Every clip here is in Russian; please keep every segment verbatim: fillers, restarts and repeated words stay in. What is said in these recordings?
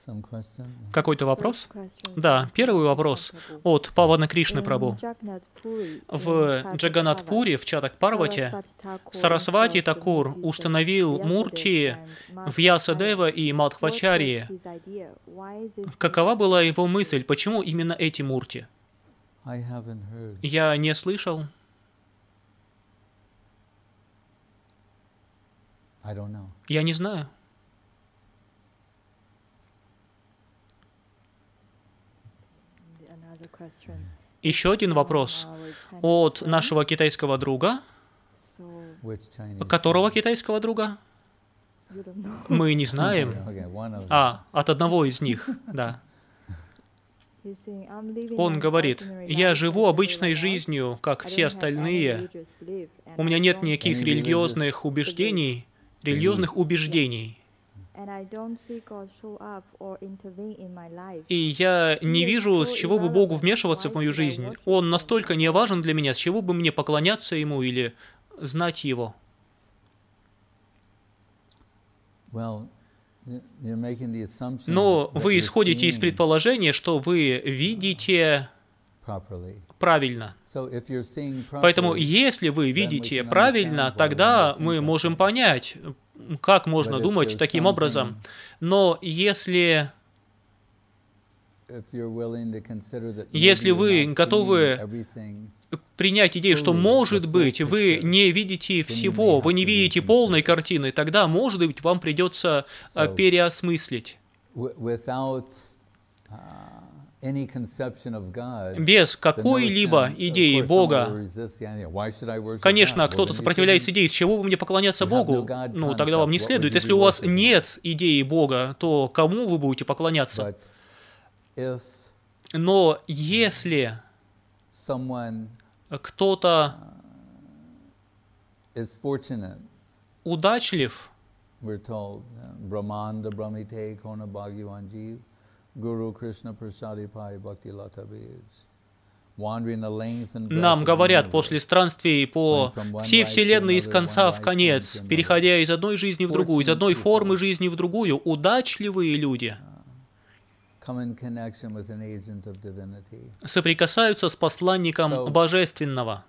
Какой-то вопрос? Да, первый вопрос от Павана Кришны Прабху. В Джаганнат-Пури, в Чатак-Парвате, Сарасвати Такур установил мурти Вьясадева и Мадхвачарьи. Какова была его мысль? Почему именно эти мурти? Я не слышал. Я не знаю. Еще один вопрос от нашего китайского друга. Которого китайского друга? Мы не знаем. А, от одного из них, да. Он говорит: «Я живу обычной жизнью, как все остальные. У меня нет никаких религиозных убеждений, религиозных убеждений. И я не вижу, с чего бы Богу вмешиваться в мою жизнь. Он настолько не важен для меня, с чего бы мне поклоняться Ему или знать Его». Но вы исходите из предположения, что вы видите правильно. Поэтому, если вы видите правильно, тогда мы можем понять, как можно думать таким образом. Но если, если вы готовы принять идею, что, может быть, вы не видите всего, вы не видите полной картины, тогда, может быть, вам придется переосмыслить. Без какой-либо идеи Бога. Конечно, кто-то сопротивляется идее, с чего бы мне поклоняться Богу? Ну, тогда вам не следует. Если у вас нет идеи Бога, то кому вы будете поклоняться? Но если кто-то удачлив, нам говорят, после странствий по всей Вселенной из конца в конец, переходя из одной жизни в другую, из одной формы жизни в другую, удачливые люди соприкасаются с посланником Божественного.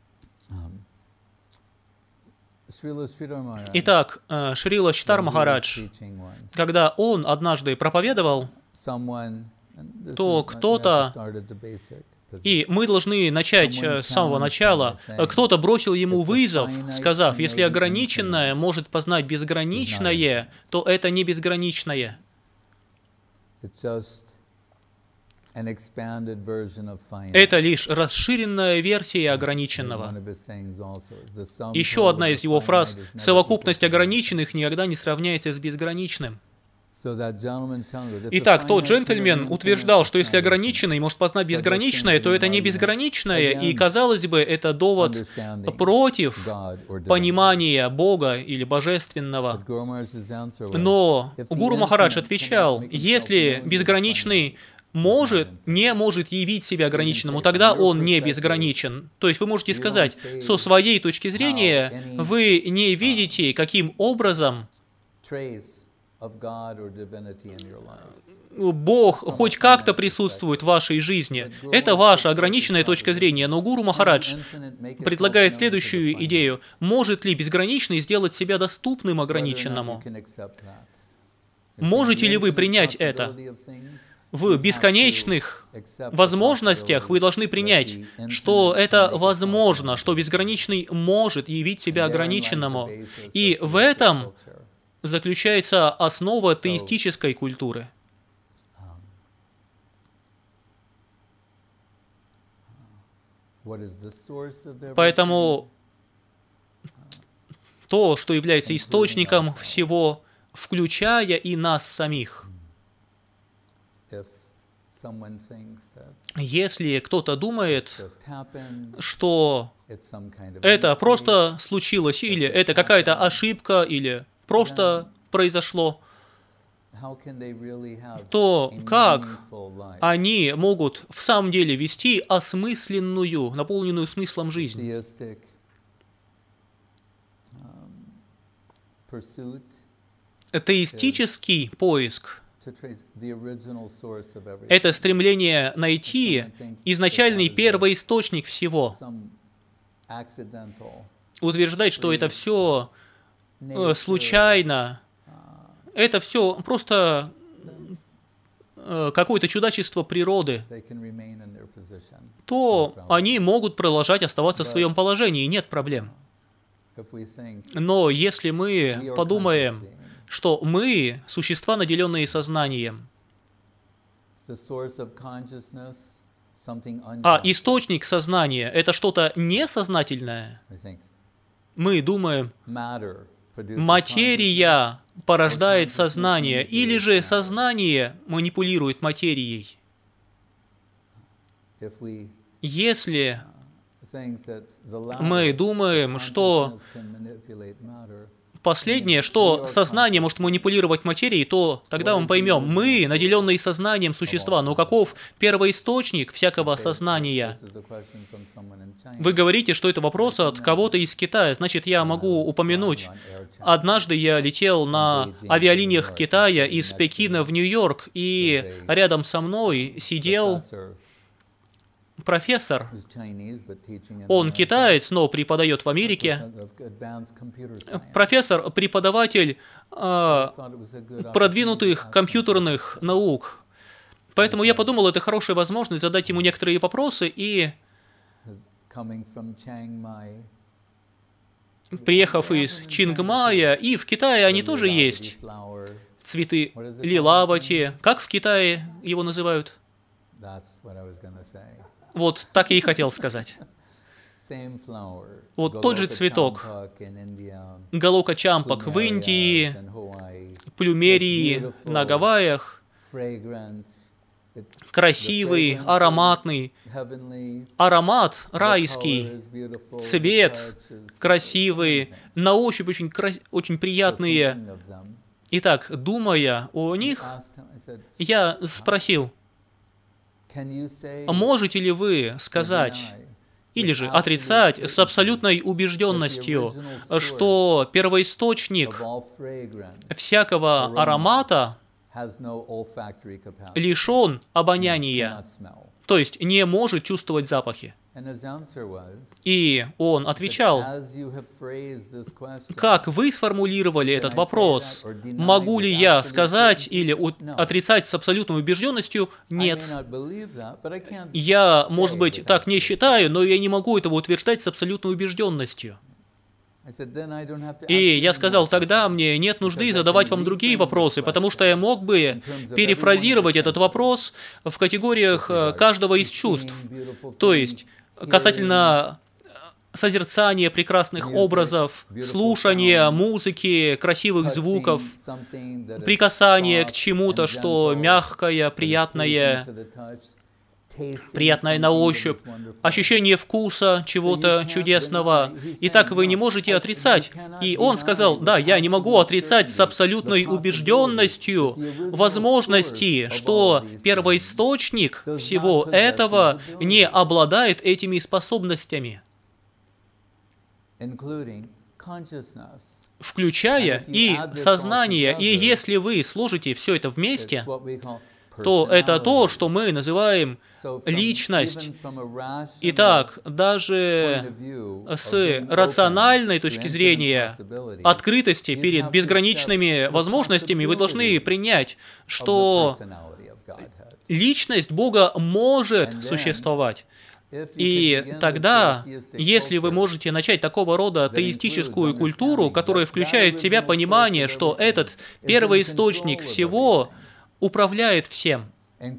Итак, Шрила Чритар Махарадж, когда он однажды проповедовал, то кто-то, и мы должны начать с самого начала, кто-то бросил ему вызов, сказав: если ограниченное может познать безграничное, то это не безграничное. Это лишь расширенная версия ограниченного. Еще одна из его фраз: совокупность ограниченных никогда не сравняется с безграничным. Итак, тот джентльмен утверждал, что если ограниченный может познать безграничное, то это не безграничное, и, казалось бы, это довод против понимания Бога или Божественного. Но Гуру Махарадж отвечал: если безграничный может, не может явить себя ограниченному, тогда он не безграничен. То есть вы можете сказать, со своей точки зрения, вы не видите, каким образом Бог хоть как-то присутствует в вашей жизни. Это ваша ограниченная точка зрения, но Гуру Махарадж предлагает следующую идею. Может ли безграничный сделать себя доступным ограниченному? Можете ли вы принять это? В бесконечных возможностях вы должны принять, что это возможно, что безграничный может явить себя ограниченному. И в этом заключается основа теистической культуры. Поэтому то, что является источником всего, включая и нас самих. Если кто-то думает, что это просто случилось, или это какая-то ошибка, или просто произошло, то как они могут в самом деле вести осмысленную, наполненную смыслом жизнь? Теистический поиск Это стремление найти изначальный первоисточник всего. Утверждать, что это все случайно, это все просто какое-то чудачество природы, то они могут продолжать оставаться в своем положении, нет проблем. Но если мы подумаем, что мы – существа, наделенные сознанием, а источник сознания – это что-то несознательное, мы думаем, материя порождает сознание, или же сознание манипулирует материей. Если мы думаем, что последнее, что сознание может манипулировать материей, то тогда мы поймем, мы, наделенные сознанием существа, но каков первоисточник всякого сознания? Вы говорите, что это вопрос от кого-то из Китая, значит, я могу упомянуть. Однажды я летел на авиалиниях Китая из Пекина в Нью-Йорк, и рядом со мной сидел профессор. Он китаец, но преподает в Америке. Профессор, преподаватель э, продвинутых компьютерных наук. Поэтому я подумал, это хорошая возможность задать ему некоторые вопросы, и, приехав из Чингмая, и в Китае они тоже есть. Цветы лилавати. Как в Китае его называют? Вот так я и хотел сказать. Вот тот же цветок. Галока чампак в Индии, плюмерии на Гавайях. Красивый, ароматный. Аромат райский. Цвет красивый. На ощупь очень, очень приятные. Итак, думая о них, я спросил, можете ли вы сказать или же отрицать с абсолютной убежденностью, что первоисточник всякого аромата лишен обоняния, то есть не может чувствовать запахи? И он отвечал, как вы сформулировали этот вопрос, могу ли я сказать или отрицать с абсолютной убежденностью? Нет. Я, может быть, так не считаю, но я не могу этого утверждать с абсолютной убежденностью. И я сказал, тогда мне нет нужды задавать вам другие вопросы, потому что я мог бы перефразировать этот вопрос в категориях каждого из чувств. То есть, касательно созерцания прекрасных образов, слушания музыки, красивых звуков, прикасания к чему-то, что мягкое, приятное, приятное на ощупь, ощущение вкуса чего-то чудесного. И так вы не можете отрицать. И он сказал, да, я не могу отрицать с абсолютной убежденностью возможности, что первоисточник всего этого не обладает этими способностями, включая и сознание. И если вы сложите все это вместе, то это то, что мы называем личность. Итак, даже с рациональной точки зрения открытости перед безграничными возможностями вы должны принять, что личность Бога может существовать. И тогда, если вы можете начать такого рода теистическую культуру, которая включает в себя понимание, что этот первоисточник всего управляет всем,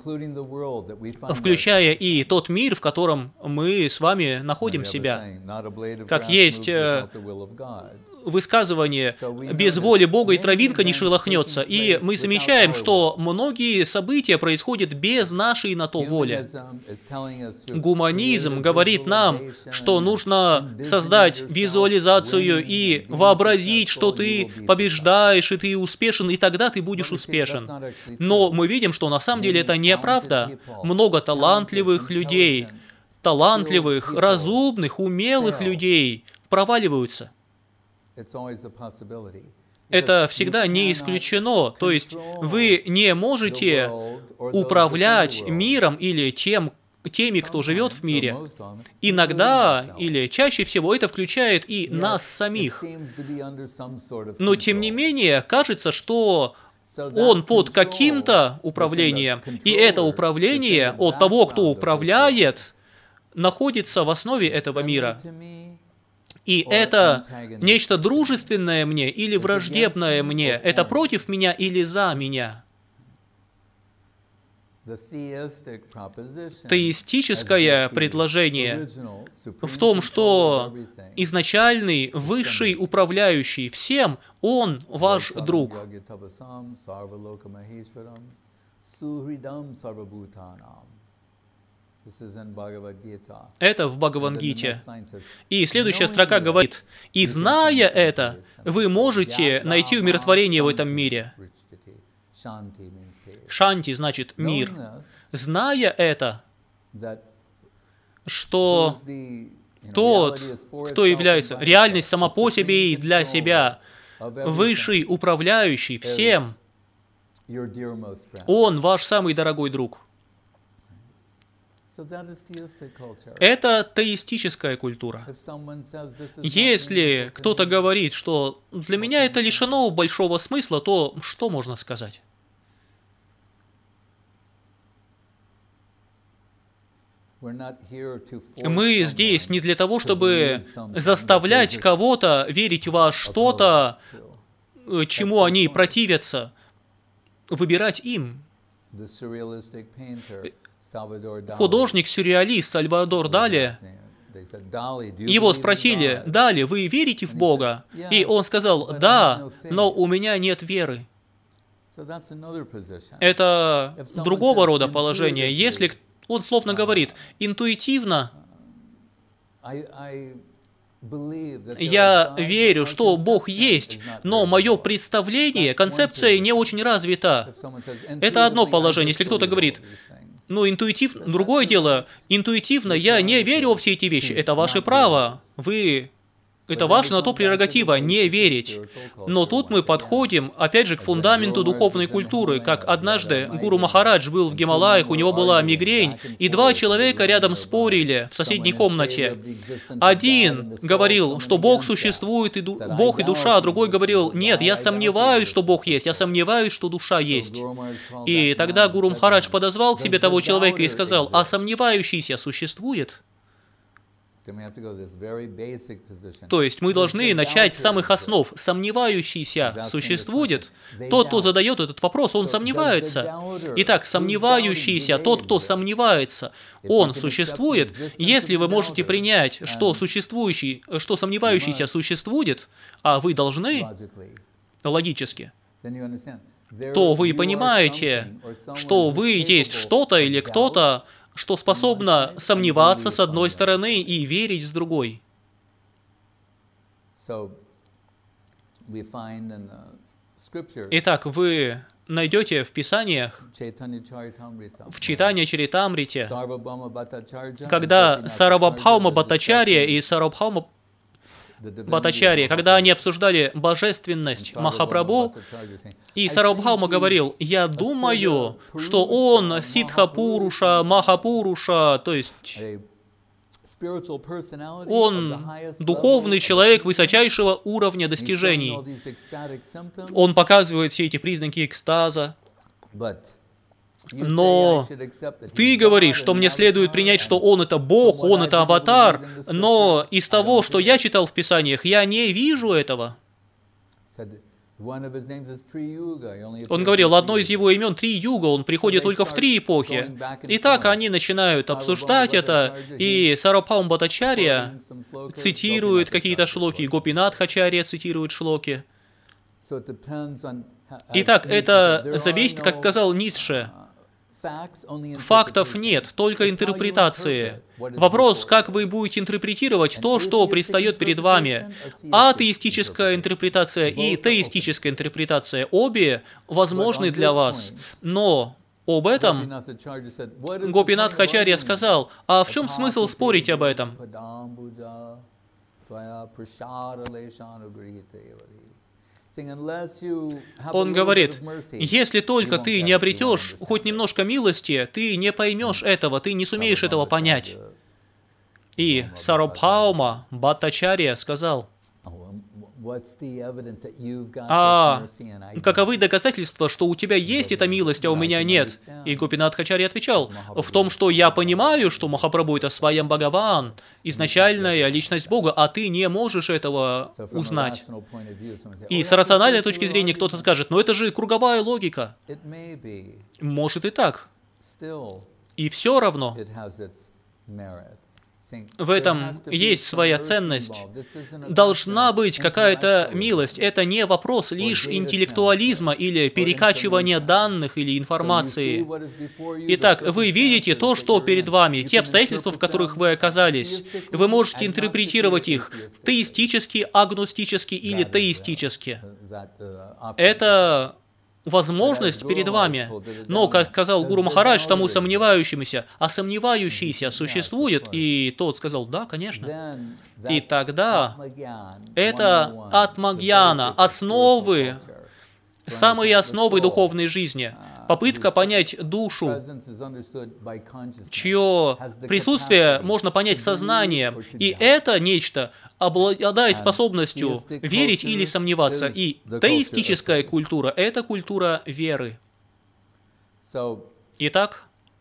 включая и тот мир, в котором мы с вами находим себя. Как есть высказывание «без воли Бога и травинка не шелохнется», и мы замечаем, что многие события происходят без нашей на то воли. Гуманизм говорит нам, что нужно создать визуализацию и вообразить, что ты побеждаешь, и ты успешен, и тогда ты будешь успешен. Но мы видим, что на самом деле это неправда. Много талантливых людей, талантливых, разумных, умелых людей проваливаются. Это всегда не исключено. То есть вы не можете управлять миром или тем, теми, кто живет в мире. Иногда или чаще всего это включает и нас самих. Но тем не менее, кажется, что он под каким-то управлением, и это управление от того, кто управляет, находится в основе этого мира. И это нечто дружественное мне или враждебное мне, это против меня или за меня. Теистическое предложение в том, что изначальный, высший управляющий всем, он ваш друг. Это в Бхагавад-гите. И следующая строка говорит: «И зная это, вы можете найти умиротворение в этом мире». Шанти значит мир. Зная это, что тот, кто является реальность сама по себе и для себя, высший управляющий всем, он ваш самый дорогой друг. Это теистическая культура. Если кто-то говорит, что для меня это лишено большого смысла, то что можно сказать? Мы здесь не для того, чтобы заставлять кого-то верить во что-то, чему они противятся, выбирать им. Художник-сюрреалист Сальвадор Дали, его спросили: «Дали, вы верите в Бога?» И он сказал: «Да, но у меня нет веры». Это другого рода положение. Если он словно говорит: «Интуитивно я верю, что Бог есть, но мое представление, концепция не очень развита». Это одно положение. Если кто-то говорит: «Ну, интуитивно», другое дело, интуитивно я не верю во все эти вещи. Это ваше право. Вы... Это ваша на то прерогатива не верить. Но тут мы подходим, опять же, к фундаменту духовной культуры. Как однажды Гуру Махарадж был в Гималаях, у него была мигрень, и два человека рядом спорили в соседней комнате. Один говорил, что Бог существует, и ду... Бог и душа, а другой говорил: «Нет, я сомневаюсь, что Бог есть, я сомневаюсь, что душа есть». И тогда Гуру Махарадж подозвал к себе того человека и сказал: «А сомневающийся существует?» То есть мы должны начать с самых основ. Сомневающийся существует? Тот, кто задает этот вопрос, он сомневается. Итак, сомневающийся, тот, кто сомневается, он существует? Если вы можете принять, что существующий, что сомневающийся существует, а вы должны, логически, то вы понимаете, что вы есть что-то или кто-то, что способно сомневаться с одной стороны и верить с другой. Итак, вы найдете в Писаниях, в Чайтанья Чаритамрите, когда Сарвабхаума Бхаттачарья и Сарвабхаума Бхаттачарья, когда они обсуждали божественность Махапрабху, и Сарвабхаума говорил: «Я думаю, что он Сиддха-пуруша, Махапуруша, то есть он духовный человек высочайшего уровня достижений. Он показывает все эти признаки экстаза. Но ты говоришь, что мне следует принять, что он это Бог, он это аватар, но из того, что я читал в Писаниях, я не вижу этого». Он говорил, одно из его имен — Три Юга, он приходит только в три эпохи. Итак, они начинают обсуждать это, и Сарвабхаума Бхаттачарья цитирует какие-то шлоки, и Гопинатхачарья цитирует шлоки. Итак, это зависит, как сказал Ницше. Фактов нет, только интерпретации. Вопрос, как вы будете интерпретировать то, что предстает перед вами. Атеистическая интерпретация и теистическая интерпретация, обе возможны для вас. Но об этом Гопинатхачарья сказал: «А в чем смысл спорить об этом?» Он говорит, если только ты не обретешь хоть немножко милости, ты не поймешь этого, ты не сумеешь этого понять. И Сарвабхаума Бхаттачарья сказал, а каковы доказательства, что у тебя есть эта милость, а у меня нет? И Гопинатхачарья отвечал, в том, что я понимаю, что Махапрабху это Сваям Бхагаван, изначальная личность Бога, а ты не можешь этого узнать. И с рациональной точки зрения кто-то скажет, но это же круговая логика. Может и так. И все равно в этом есть своя ценность. Должна быть какая-то милость. Это не вопрос лишь интеллектуализма или перекачивания данных или информации. Итак, вы видите то, что перед вами, те обстоятельства, в которых вы оказались. Вы можете интерпретировать их теистически, агностически или теистически. Это возможность перед вами. Но, как сказал Гуру Махарадж тому сомневающемуся, а сомневающийся существует, и тот сказал, да, конечно. И тогда это атмагьяна, основы, самые основы духовной жизни. Попытка понять душу, чье присутствие можно понять сознанием. И это нечто обладает способностью верить или сомневаться. И теистическая культура – это культура веры. Итак,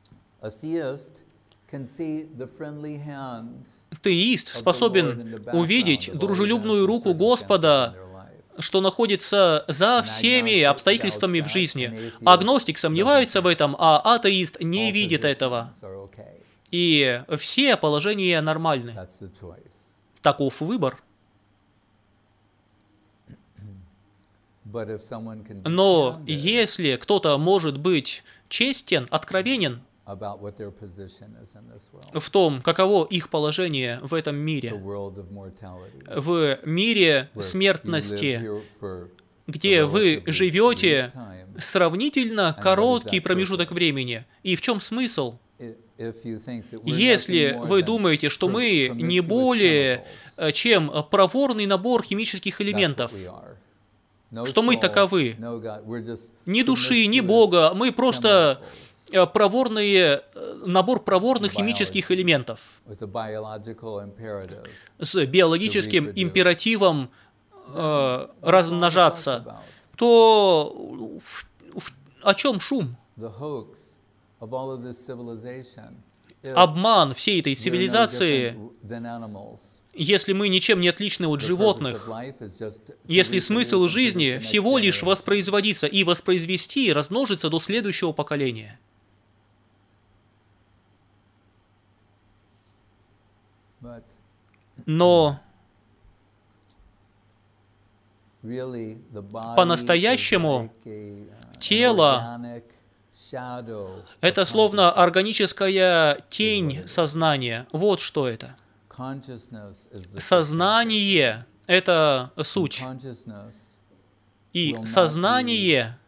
теист способен увидеть дружелюбную руку Господа, что находится за всеми обстоятельствами в жизни. Агностик сомневается в этом, а атеист не видит этого. И все положения нормальны. Таков выбор. Но если кто-то может быть честен, откровенен в том, каково их положение в этом мире, в мире смертности, где вы живете сравнительно короткий промежуток времени. И в чем смысл? Если вы думаете, что мы не более чем проворный набор химических элементов, что мы таковы, ни души, ни Бога, мы просто проворные, набор проворных химических элементов с биологическим императивом э, размножаться, то в, в, о чем шум? Обман всей этой цивилизации, если мы ничем не отличны от животных, если смысл жизни всего лишь воспроизводиться и воспроизвести, размножиться до следующего поколения. Но по-настоящему тело – это словно органическая тень сознания. Вот что это. Сознание – это суть. И сознание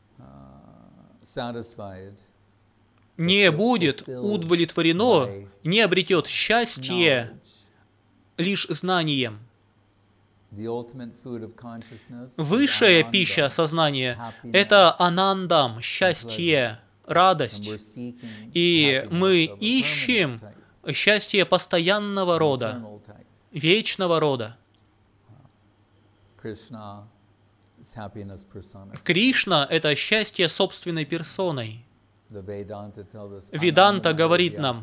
не будет удовлетворено, не обретет счастье лишь знанием. Высшая пища сознания – это анандам, счастье, радость. И мы ищем счастье постоянного рода, вечного рода. Кришна – это счастье собственной персоной. Веданта говорит нам,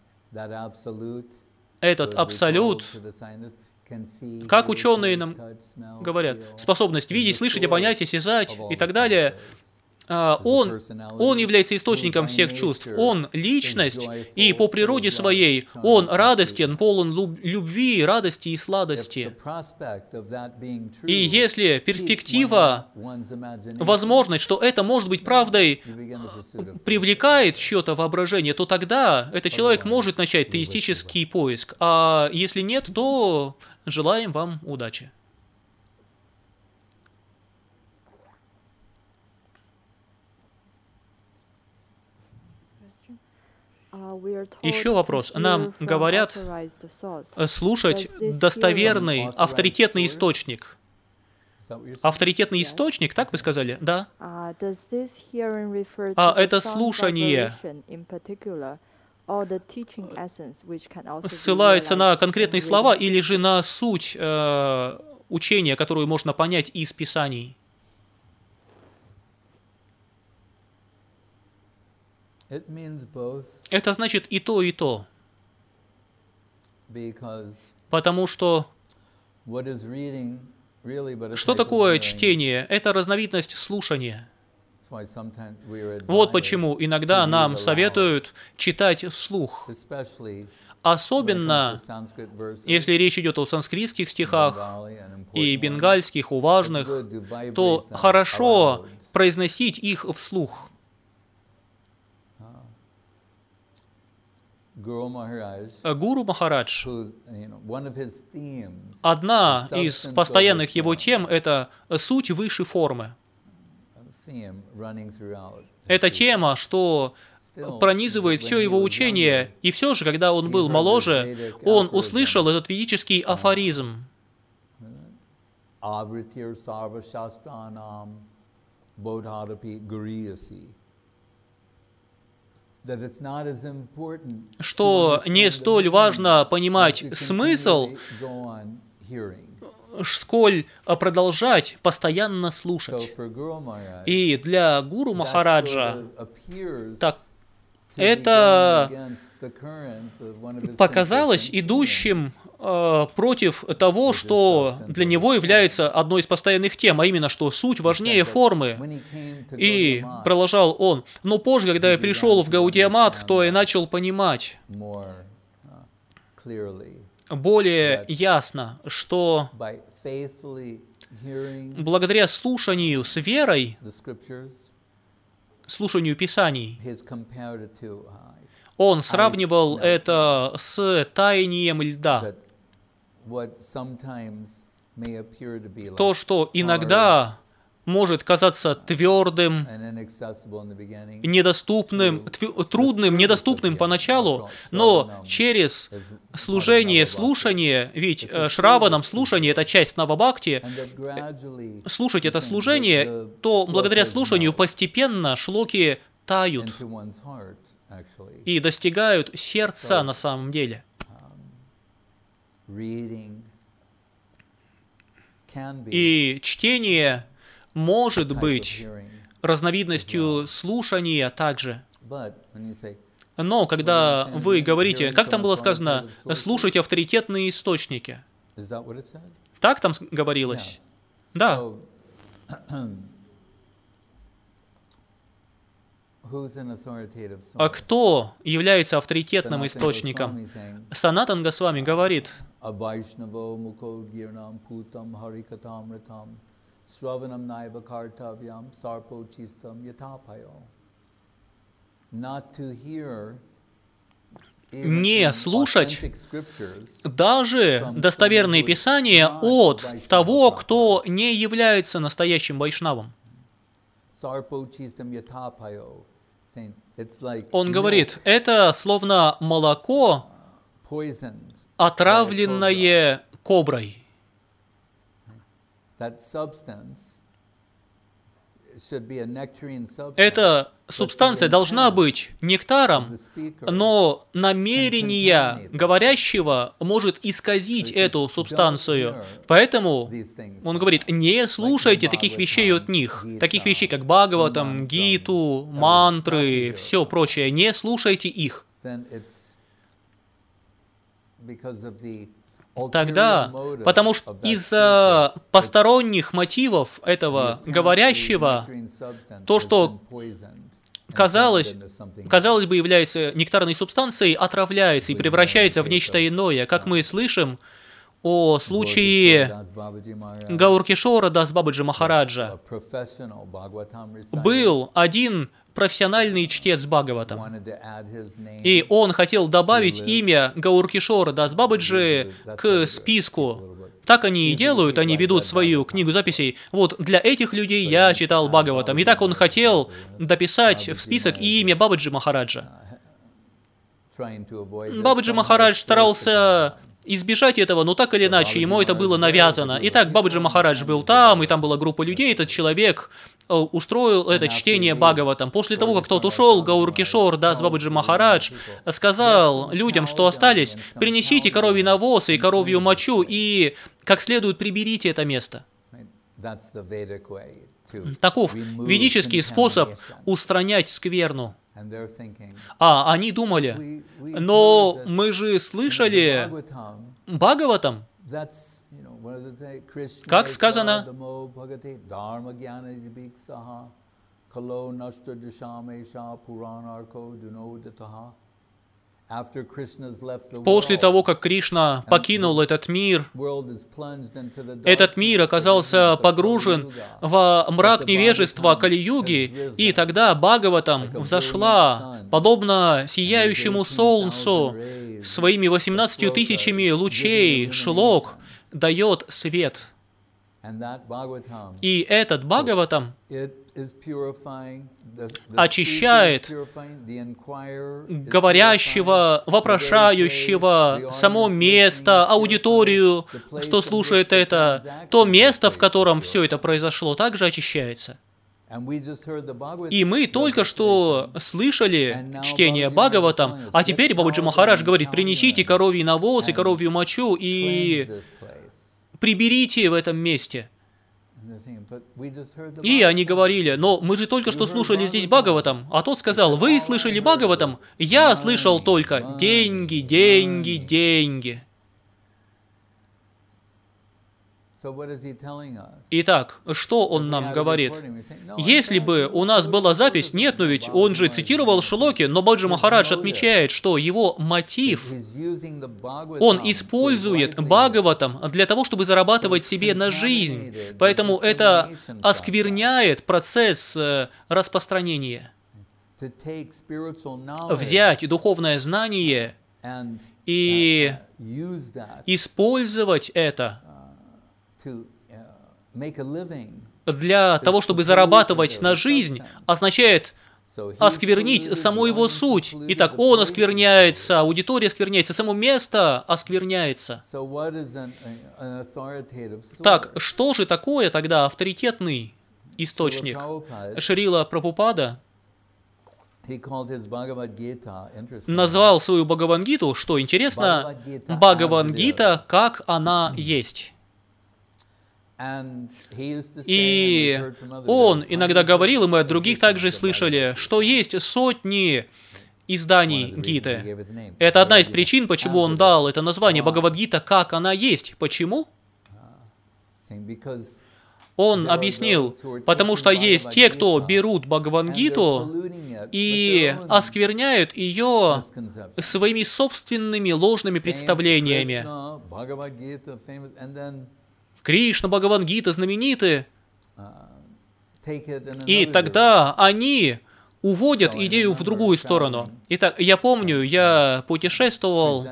этот абсолют, как ученые нам говорят, способность видеть, слышать, обонять, осязать и так далее, он, он является источником всех чувств. Он – личность, и по природе своей он радостен, полон любви, радости и сладости. И если перспектива, возможность, что это может быть правдой, привлекает чье-то воображение, то тогда этот человек может начать теистический поиск. А если нет, то желаем вам удачи. Еще вопрос. Нам говорят слушать достоверный, авторитетный источник. Авторитетный источник, так вы сказали? Да. А это слушание ссылается на конкретные слова или же на суть э, учения, которую можно понять из Писаний? Это значит и то, и то. Потому что что такое чтение? Это разновидность слушания. Вот почему иногда нам советуют читать вслух. Особенно, если речь идет о санскритских стихах и бенгальских, о важных, то хорошо произносить их вслух. Гуру Махарадж, одна из постоянных его тем – это суть выше формы. Это тема, что пронизывает все его учение, и все же, когда он был моложе, он услышал этот ведический афоризм. Что не столь важно понимать смысл, сколь продолжать постоянно слушать. И для Гуру Махараджа так, это показалось идущим э, против того, что для него является одной из постоянных тем, а именно, что суть важнее формы. И продолжал он, но позже, когда я пришел в Гаудия Мат, то я начал понимать более ясно, что благодаря слушанию с верой, слушанию Писаний, он сравнивал это с таянием льда. То, что иногда может казаться твердым, недоступным, трудным, недоступным поначалу, но через служение, слушание, ведь Шраванам слушание – это часть Навабхакти, слушать это служение, то благодаря слушанию постепенно шлоки тают и достигают сердца на самом деле. И чтение может быть разновидностью слушания также. Но когда вы говорите, как там было сказано, слушать авторитетные источники. Так там говорилось? Да. А кто является авторитетным источником? Санатан Госвами говорит, не слушать даже достоверные писания от того, кто не является настоящим вайшнавом. Он говорит, это словно молоко, отравленное коброй. Эта субстанция должна быть нектаром, но намерение говорящего может исказить эту субстанцию. Поэтому он говорит, не слушайте таких вещей от них, таких вещей, как Бхагаватам, Гиту, мантры, все прочее, не слушайте их. Тогда, потому что из-за посторонних мотивов этого говорящего, то, что казалось, казалось бы является нектарной субстанцией, отравляется и превращается в нечто иное. Как мы слышим о случае Гауркишора Дас Бабаджи Махараджа. Был один профессиональный чтец Бхагаватам. И он хотел добавить имя Гауркишора Дас Бабаджи к списку. Так они и делают, они ведут свою книгу записей. Вот для этих людей я читал Бхагаватам. И так он хотел дописать в список и имя Бабаджи Махараджа. Бабаджи Махарадж старался избежать этого, но так или иначе, ему это было навязано. Итак, Бабаджи Махарадж был там, и там была группа людей, этот человек устроил это чтение Бхагаватам. После того, как тот ушел, Гаур Кишор Дас Бабаджи Махарадж сказал людям, что остались: принесите коровий навоз и коровью мочу, и как следует приберите это место. Таков ведический способ устранять скверну. А они думали: но мы же слышали Бхагаватам. Как сказано? После того, как Кришна покинул этот мир, этот мир оказался погружен во мрак невежества Кали-юги, и тогда Бхагаватам взошла, подобно сияющему солнцу, своими восемнадцатью тысячами лучей, шлок, дает свет. И этот Бхагаватам очищает говорящего, вопрошающего, само место, аудиторию, что слушает это, то место, в котором все это произошло, также очищается. И мы только что слышали чтение Бхагаватам, а теперь Бабаджи Махарадж говорит: принесите коровий навоз и коровью мочу и приберите в этом месте. И они говорили: но мы же только что слушали здесь Бхагаватам. А тот сказал: вы слышали Бхагаватам? Я слышал только деньги, деньги, деньги. Итак, что он нам говорит? Если бы у нас была запись, нет, но ведь он же цитировал шлоки, но Бабаджи Махарадж отмечает, что его мотив, он использует Бхагаватам для того, чтобы зарабатывать себе на жизнь. Поэтому это оскверняет процесс распространения. Взять духовное знание и использовать это для того, чтобы зарабатывать на жизнь, означает осквернить саму его суть. Итак, он оскверняется, аудитория оскверняется, само место оскверняется. Так, что же такое тогда авторитетный источник? Шрила Прабхупада назвал свою Бхагавангиту, что интересно, Бхагавангита, как она есть. И он иногда говорил, и мы от других также слышали, что есть сотни изданий Гиты. Это одна из причин, почему он дал это название Бхагавад-гита, как она есть. Почему? Он объяснил, потому что есть те, кто берут Бхагавад-гиту и оскверняют ее своими собственными ложными представлениями. Кришна, Бхагавад-гита знамениты, и тогда они уводят идею в другую сторону. Итак, я помню, я путешествовал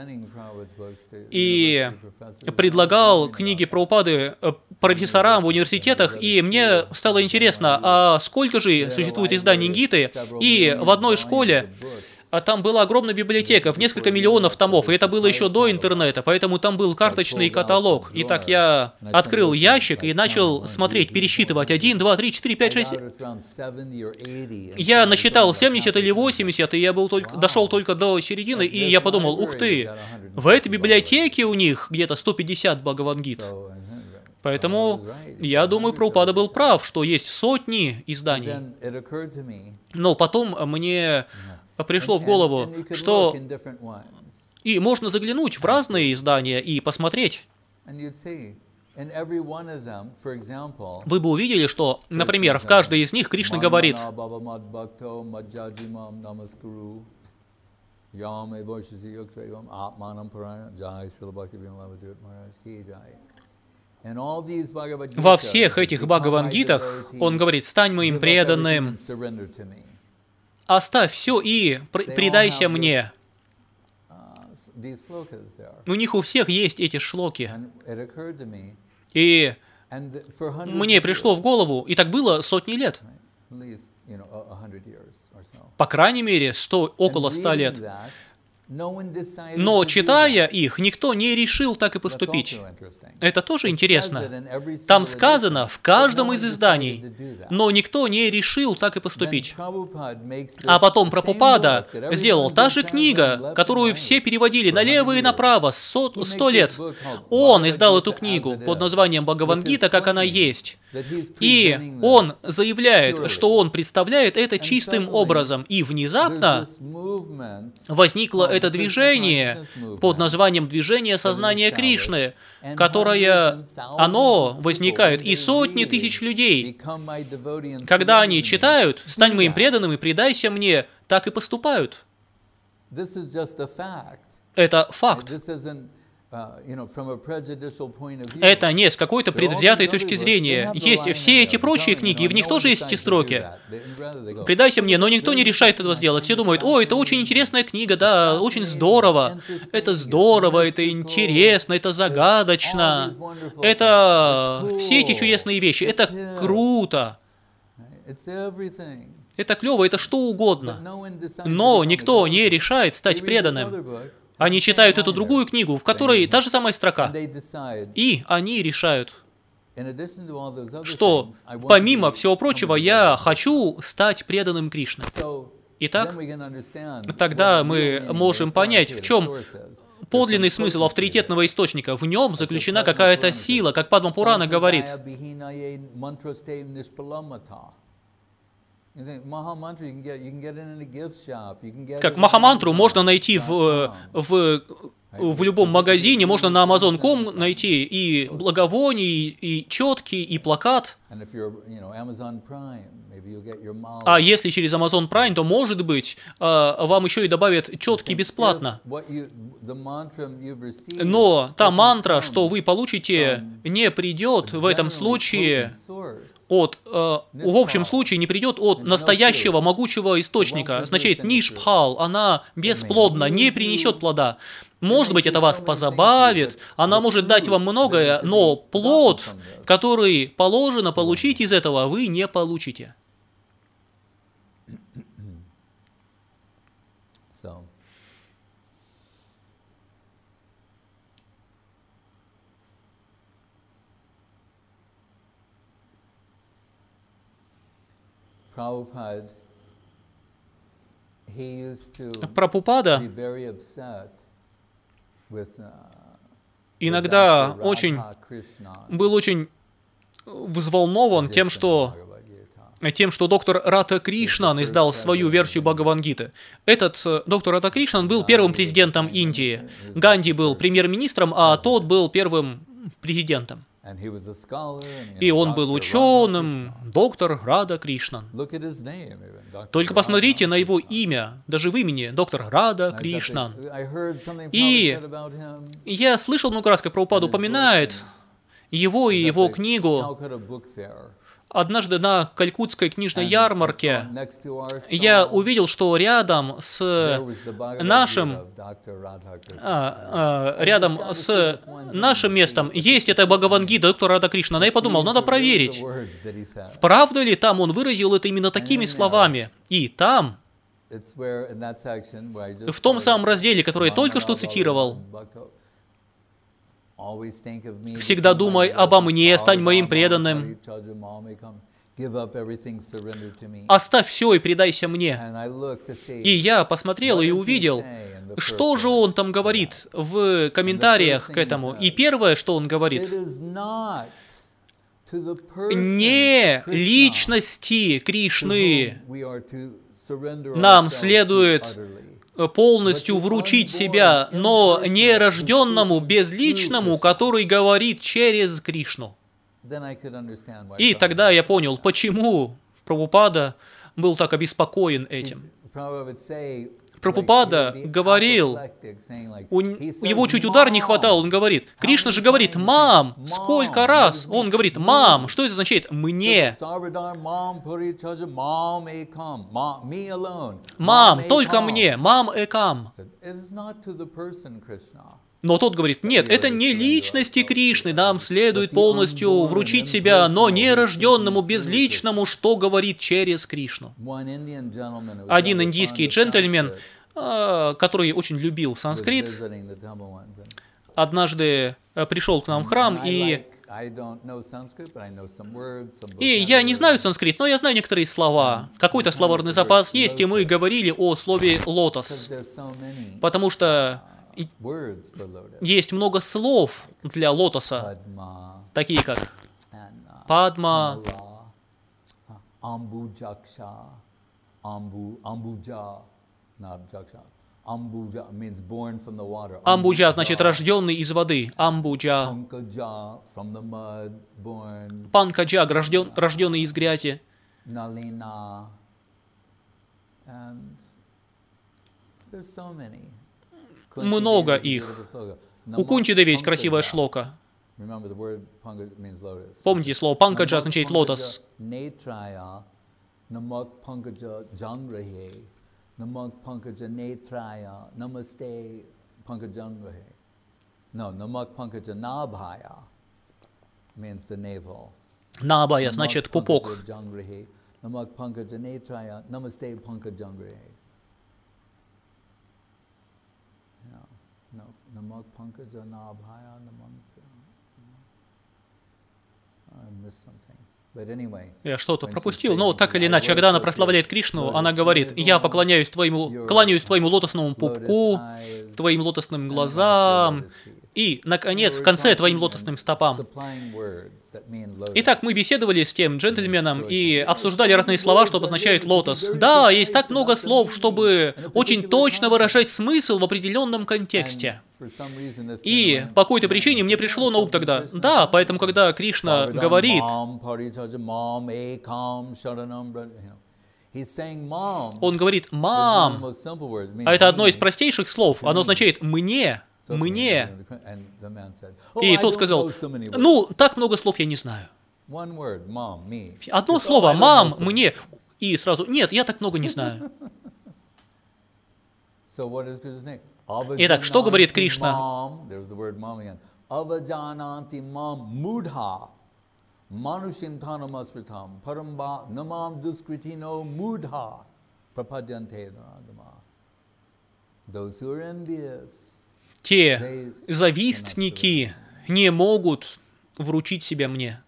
и предлагал книги Прабхупады профессорам в университетах, и мне стало интересно, а сколько же существует изданий Гиты, и в одной школе а там была огромная библиотека, в несколько миллионов томов, и это было еще до интернета, поэтому там был карточный каталог. Итак, я открыл ящик и начал смотреть, пересчитывать. Один, два, три, четыре, пять, шесть. Я насчитал семьдесят или восемьдесят, и я был только, дошел только до середины, и я подумал: ух ты, в этой библиотеке у них где-то сто пятьдесят Бхагавад-гит. Поэтому я думаю, Прабхупада был прав, что есть сотни изданий. Но потом мне пришло в голову, что и можно заглянуть в разные издания и посмотреть. Вы бы увидели, что, например, в каждой из них Кришна говорит: во всех этих Бхагавад-гитах он говорит: стань моим преданным, оставь все и предайся мне. У них у всех есть эти шлоки. И мне пришло в голову, и так было сотни лет. По крайней мере, сто, около ста лет. Но, читая их, никто не решил так и поступить. Это тоже интересно. Там сказано в каждом из изданий, но никто не решил так и поступить. А потом Прабхупада сделал та же книга, которую все переводили налево и направо сто, сто лет. Он издал эту книгу под названием Бхагавад-гита, как она есть. И он заявляет, что он представляет это чистым образом. И внезапно возникло это движение под названием «Движение сознания Кришны», которое, оно возникает, и сотни тысяч людей, когда они читают «Стань моим преданным и предайся мне», так и поступают. Это факт. Это не с какой-то предвзятой точки зрения. Есть все эти прочие книги, и в них тоже есть эти строки. «Предайся мне», но никто не решает этого сделать. Все думают: «О, это очень интересная книга, да, очень здорово. Это здорово, это интересно, это загадочно. Это все эти чудесные вещи. Это круто. Это клево, это что угодно». Но никто не решает стать преданным. Они читают эту другую книгу, в которой та же самая строка. И они решают, что помимо всего прочего я хочу стать преданным Кришне. Итак, тогда мы можем понять, в чем подлинный смысл авторитетного источника. В нем заключена какая-то сила, как Падма Пурана говорит. Как Махамантру можно найти в, в, в любом магазине, можно на амазон точка ком найти и благовоний, и четки, и плакат. А если через Amazon Prime, то, может быть, вам еще и добавят четки бесплатно. Но та мантра, что вы получите, не придет в этом случае от, в общем случае, не придет от настоящего могучего источника. Означает нишпхал, она бесплодна, не принесет плода. Может быть, это вас позабавит, она может дать вам многое, но плод, который положено получить из этого, вы не получите. Прабхупада иногда очень был очень взволнован тем, что тем, что доктор Радха Кришнан издал свою версию Бхагавад-гиты. Этот доктор Радха Кришнан был первым президентом Индии. Ганди был премьер-министром, а тот был первым президентом. И он был ученым, доктор Радха Кришнан. Только посмотрите на его имя, даже в имени, доктор Радха Кришнан. И я слышал много раз, как Прабхупада упоминает его и его книгу. Однажды на Калькутской книжной ярмарке я увидел, что рядом с нашим, а, а, рядом с нашим местом есть эта Бхагавад-гита доктора Радха Кришнана. И я подумал, надо проверить, правда ли там он выразил это именно такими словами. И там, в том самом разделе, который я только что цитировал, «Всегда думай обо мне, стань моим преданным. Оставь все и предайся мне». И я посмотрел и увидел, что же он там говорит в комментариях к этому. И первое, что он говорит: не личности Кришны нам следует полностью вручить себя, но нерожденному, безличному, который говорит через Кришну. И тогда я понял, почему Прабхупада был так обеспокоен этим. Прабхупада говорил, у его чуть удар не хватало, он говорит, Кришна же говорит «мам», сколько раз он говорит «мам», что это означает? «Мне». «Мам», только мне, «мам экам». Но тот говорит, нет, это не личности Кришны, нам следует полностью вручить себя, но нерожденному, безличному, что говорит через Кришну. Один индийский джентльмен который очень любил санскрит, однажды пришел к нам в храм, и, и я не знаю санскрит, но я знаю некоторые слова. Какой-то словарный запас есть, и мы говорили о слове «лотос», потому что есть много слов для лотоса, такие как Падма, Ambujaksha, Ambu, Ambuja, not Jaksha. Ambuja means born from the water. Амбуджа значит рожденный из воды. Амбуджа. Pankaja from the mud, born. Панкаджа рожден, рожденный из грязи. Nalina, and there's so many. Много их. У Кунтиды есть красивая шлока. Помните, слово панкаджа означает лотос. Netraya, namak pankaja jangrahe, namak pankaja netraya, namaste pankajangrahe. No, namak pankaja nabhaya means the navel. Набая значит пупок. Namak pankaja netraya, namaste pankajangrahe. No, namak pankaja nabhaya, namak. I missed something. Я что-то пропустил, но так или иначе, когда она прославляет Кришну, она говорит: «Я поклоняюсь твоему, кланяюсь твоему лотосному пупку, твоим лотосным глазам и, наконец, в конце твоим лотосным стопам». Итак, мы беседовали с тем джентльменом и обсуждали разные слова, что обозначают лотос. Да, есть так много слов, чтобы очень точно выражать смысл в определенном контексте. И по какой-то причине мне пришло на ум тогда, да, поэтому когда Кришна говорит, он говорит «мам», а это одно из простейших слов, оно означает «мне», «мне». И тот сказал: «Ну, так много слов я не знаю». Одно слово «мам», «мне», и сразу «нет, я так много не знаю». Итак, что говорит Кришна? Те завистники не могут вручить себя мне.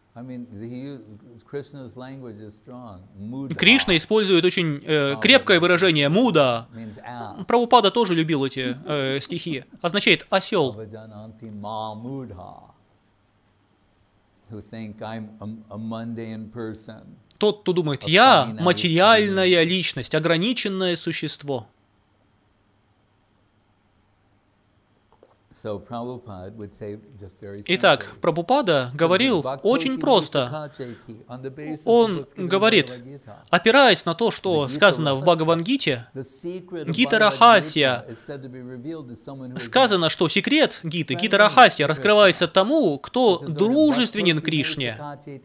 Кришна использует очень э, крепкое выражение «муда». Прабхупада тоже любил эти э, стихи. Означает «осел». Тот, кто думает: «Я материальная личность, ограниченное существо». Итак, Прабхупада говорил очень просто. Он говорит, опираясь на то, что сказано в Бхагавад-гите, Гита Рахасья, сказано, что секрет Гиты, Гита Рахасья, раскрывается тому, кто дружественен к Кришне.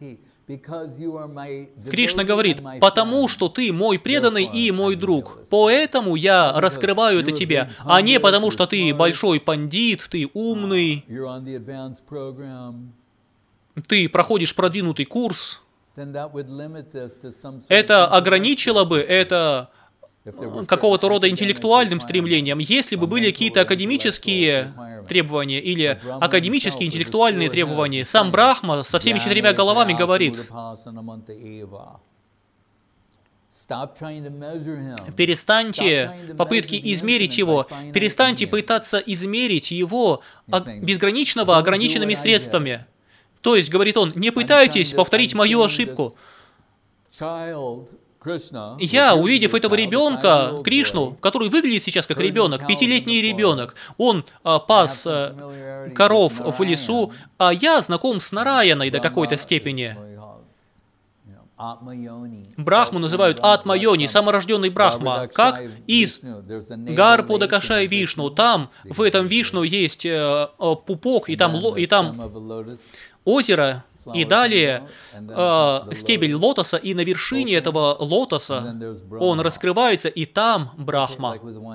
Кришна говорит: «Потому что ты мой преданный и мой друг, поэтому я раскрываю это тебе, а не потому что ты большой пандит, ты умный, ты проходишь продвинутый курс». Это ограничило бы это какого-то рода интеллектуальным стремлением, если бы были какие-то академические требования или академические интеллектуальные требования. Сам Брахма со всеми четырьмя головами говорит: перестаньте попытки измерить его, перестаньте пытаться измерить его безграничного ограниченными средствами. То есть, говорит он, не пытайтесь повторить мою ошибку. Я, увидев этого ребенка, Кришну, который выглядит сейчас как ребенок, пятилетний ребенок, он а, пас а, коров в лесу, а я знаком с Нараяной до какой-то степени. Брахму называют Атма-йони, саморожденный Брахма, как из Гарпудакашая Вишну. Там, в этом Вишну есть э, пупок, и там, и там озеро. И далее э, стебель лотоса, и на вершине этого лотоса он раскрывается, и там Брахма.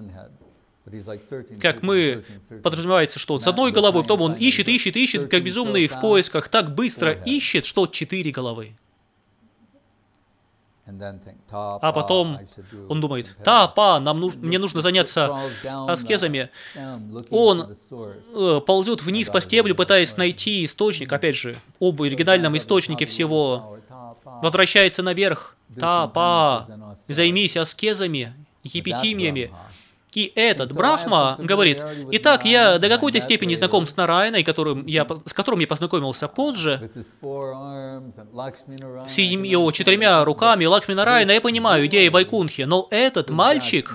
Как мы, подразумевается, что с одной головой, потом он ищет, ищет, ищет, как безумный в поисках, так быстро ищет, что четыре головы. А потом он думает, тапа, нам нуж... мне нужно заняться аскезами. Он э, ползет вниз по стеблю, пытаясь найти источник, опять же, об оригинальном источнике всего. Возвращается наверх. Тапа, займись аскезами, епитимиями. И этот Брахма говорит, итак, я до какой-то степени знаком с Нараяной, которым я, с которым я познакомился позже, с его четырьмя руками, Лакшми Нараяна, я понимаю идеи Вайкунхи, но этот мальчик,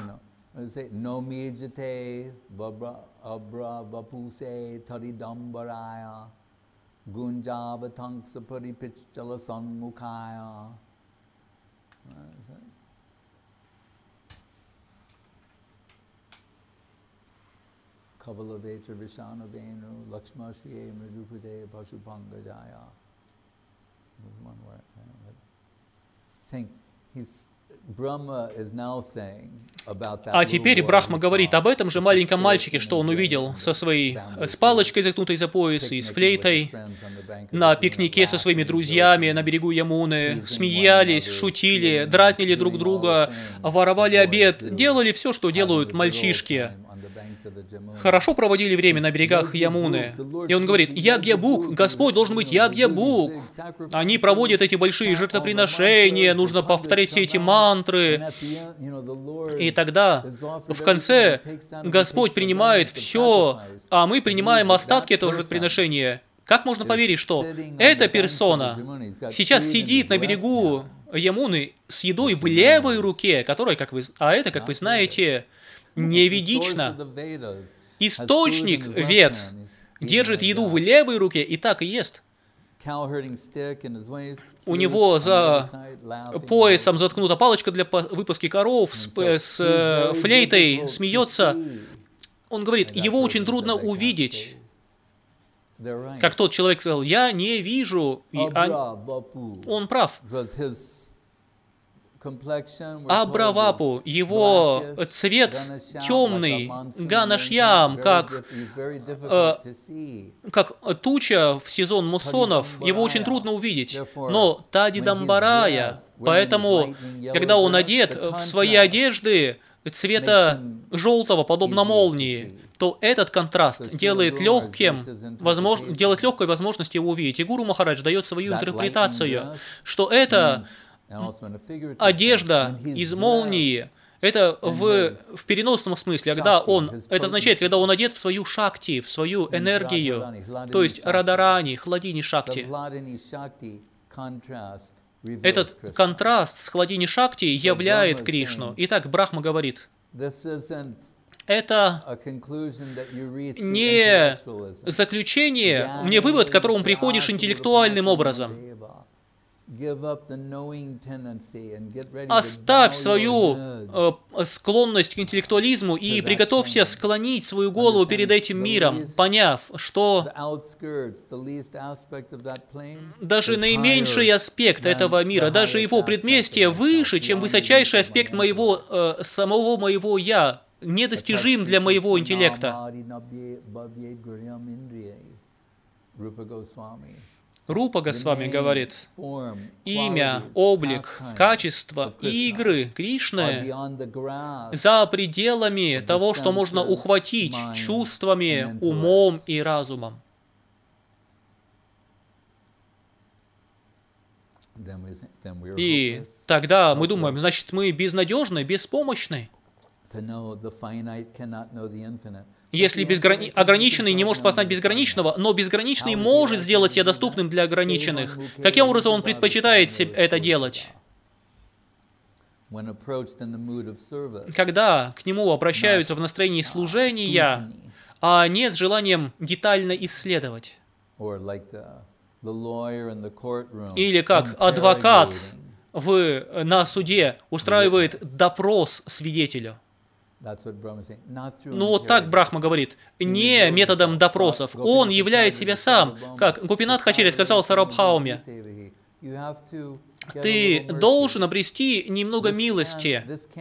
Kavalavetra Vishana Venu Lakshma Shriye Mridupade Pashupangajaya. There's one word. Saying he's Brahma is now saying about that. А теперь Брахма говорит об этом же маленьком мальчике, что он увидел со своей с палочкой, загнутой за пояс, и с флейтой на пикнике со своими друзьями на берегу Ямуны, смеялись, шутили, дразнили друг друга, воровали обед, делали все, что делают мальчишки. Хорошо проводили время на берегах Ямуны. И он говорит, Ягья-бук, Господь должен быть Ягья-бук. Они проводят эти большие жертвоприношения, нужно повторять все эти мантры. И тогда, в конце, Господь принимает все, а мы принимаем остатки этого жертвоприношения. Как можно поверить, что эта персона сейчас сидит на берегу Ямуны с едой в левой руке, которая, как вы, а это, как вы знаете, не ведично. Источник вед держит еду в левой руке и так и ест. У него за поясом заткнута палочка для выпаски коров, с, с флейтой смеется. Он говорит, его очень трудно увидеть. Как тот человек сказал, я не вижу. И он прав. Абравапу, его цвет темный, ганашьям, как, э, как туча в сезон муссонов, его очень трудно увидеть. Но Тадидамбарая, поэтому, когда он одет в свои одежды цвета желтого, подобно молнии, то этот контраст делает легким, возможно, делает легкой возможность его увидеть. И Гуру Махарадж дает свою интерпретацию, что это одежда из молнии, это в, в переносном смысле, когда он, это означает, когда он одет в свою шакти, в свою энергию, то есть радарани, хладини шакти. Этот контраст с хладини шакти являет Кришну. Итак, Брахма говорит, это не заключение, не вывод, к которому приходишь интеллектуальным образом. Оставь свою э, склонность к интеллектуализму и приготовься склонить свою голову перед этим миром, поняв, что даже наименьший аспект этого мира, даже его предместье выше, чем высочайший аспект моего, э, самого моего «я», недостижим для моего интеллекта. Рупа Госвами говорит, имя, облик, качество и игры Кришны за пределами того, что можно ухватить чувствами, умом и разумом. И тогда мы думаем, значит, мы безнадежны, беспомощны. Если безграни... ограниченный не может познать безграничного, но безграничный может сделать себя доступным для ограниченных, каким образом он предпочитает это делать? Когда к нему обращаются в настроении служения, а нет желанием детально исследовать. Или как адвокат в, на суде устраивает допрос свидетелю. Ну вот так Брахма говорит, не методом допросов. Он являет себя сам, как Гопинат Хачарья сказал Сарабхауме. Ты должен обрести немного милости.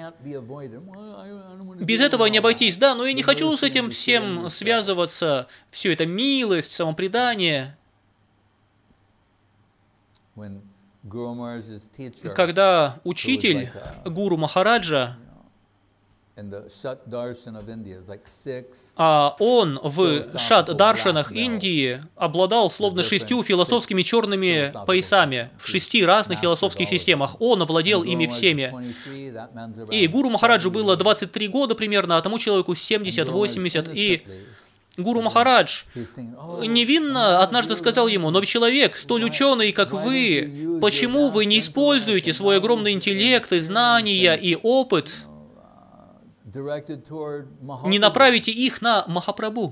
Без этого не обойтись. Да, но я не хочу с этим всем связываться. Все это милость, самопредание. когда учитель Гуру Махараджа, а он в Шат-даршанах Индии обладал словно шестью философскими черными поясами в шести разных философских системах. Он овладел ими всеми. И Гуру Махараджу было двадцать три года примерно, а тому человеку семьдесят-восемьдесят. И Гуру Махарадж невинно однажды сказал ему: «Но человек, столь ученый, как вы, почему вы не используете свой огромный интеллект и знания и опыт, не направите их на Махапрабху?»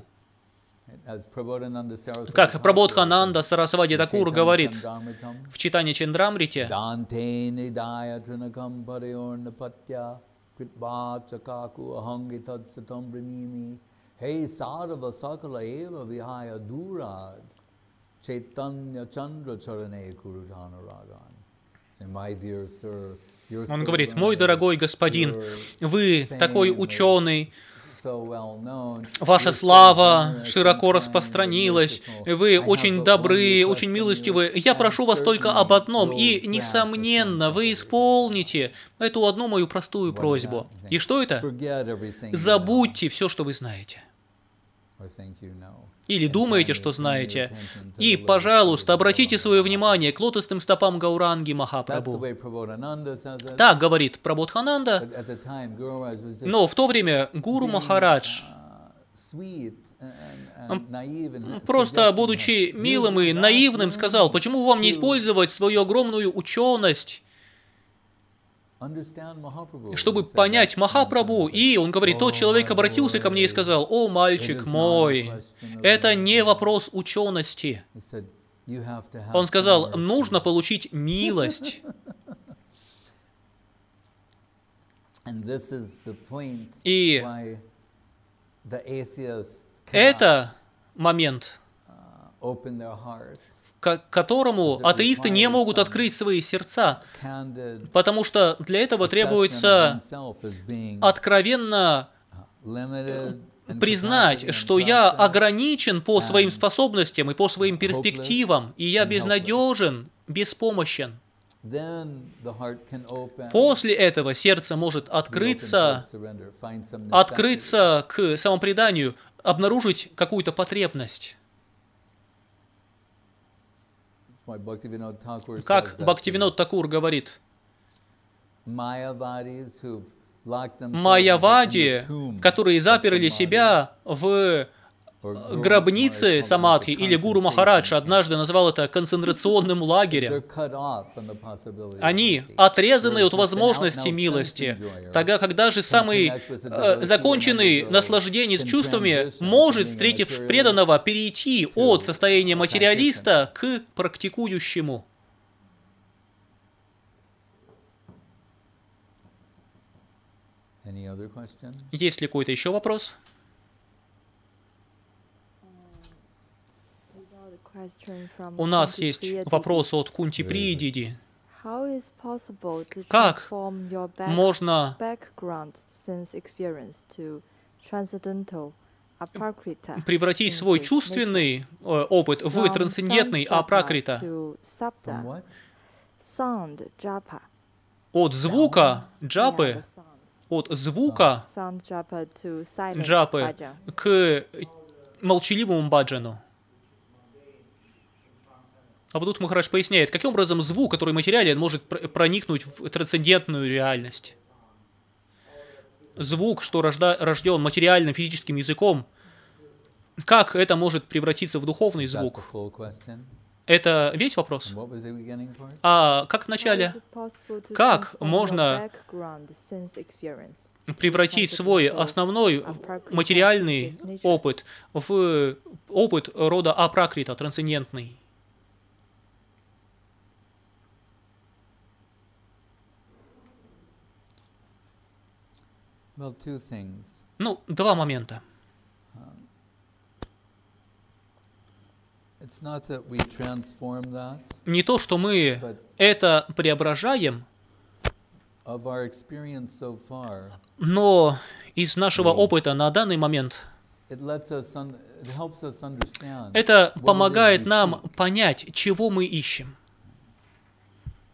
Как Прабодхананда Сарасвати Такур говорит в читании Чандрамрите: Hey Sarva Sakala Eva Vihaya Durad Chaitanya Chandra Charane Kurujana Ragan. My dear sir, you're Он so говорит: «Мой дорогой господин, вы такой ученый, ваша слава широко распространилась, вы очень добры, очень милостивы. Я прошу вас только об одном, и, несомненно, вы исполните эту одну мою простую просьбу». И что это? Забудьте все, что вы знаете. Или думаете, что знаете. И, пожалуйста, обратите свое внимание к лотосным стопам Гауранги Махапрабху. Так говорит Прабодхананда, но в то время Гуру Махарадж, просто будучи милым и наивным, сказал: «Почему вам не использовать свою огромную ученость, чтобы понять Махапрабху?» И он говорит: «Тот человек обратился ко мне и сказал: „О, мальчик мой, это не вопрос учености». Он сказал: «Нужно получить милость». И это момент, к которому атеисты не могут открыть свои сердца, потому что для этого требуется откровенно признать, что я ограничен по своим способностям и по своим перспективам, и я безнадежен, беспомощен. После этого сердце может открыться, открыться к самопреданию, обнаружить какую-то потребность. Как Бхактивинод Такур говорит: майявади, которые заперли себя в гробнице самадхи, или Гуру Махарадж однажды назвал это концентрационным лагерем, они отрезаны от возможности милости, тогда как даже самый э, законченный наслажденец чувствами может, встретив преданного, перейти от состояния материалиста к практикующему. Есть ли какой-то еще вопрос? У нас есть вопрос от Кунти Приидиди. Как можно превратить свой чувственный опыт в трансцендентный апракрита? От звука джапы, от звука джапы к молчаливому баджану. А вот тут Махарадж поясняет, каким образом звук, который материален, может проникнуть в трансцендентную реальность. Звук, что рожда, рожден материальным физическим языком, как это может превратиться в духовный звук? Это весь вопрос? А как в начале? Как можно превратить свой основной материальный опыт в опыт рода апракрита, трансцендентный? Ну, два момента. Не то, что мы это преображаем, но из нашего опыта на данный момент это помогает нам понять, чего мы ищем.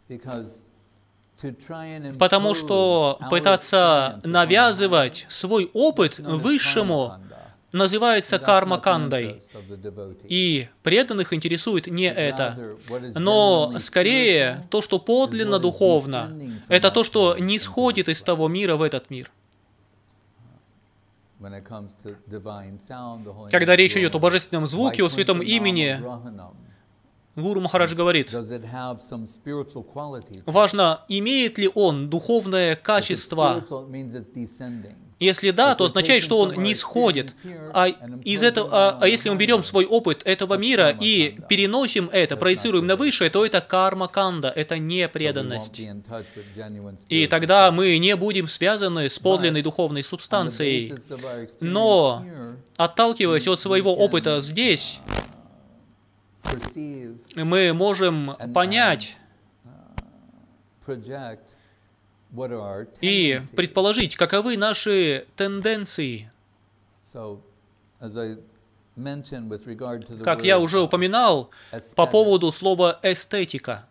Потому что пытаться навязывать свой опыт высшему называется карма-кандой. И преданных интересует не это, но скорее то, что подлинно духовно, это то, что не сходит из того мира в этот мир. Когда речь идет о божественном звуке, о святом имени, Гуру Махарадж говорит, важно, имеет ли он духовное качество. Если да, то означает, что он не сходит. А, из этого, а, а если мы берем свой опыт этого мира и переносим это, проецируем на высшее, то это карма-канда, это не преданность. И тогда мы не будем связаны с подлинной духовной субстанцией. Но, отталкиваясь от своего опыта здесь, мы можем понять и предположить, каковы наши тенденции. Как я уже упоминал, по поводу слова «эстетика».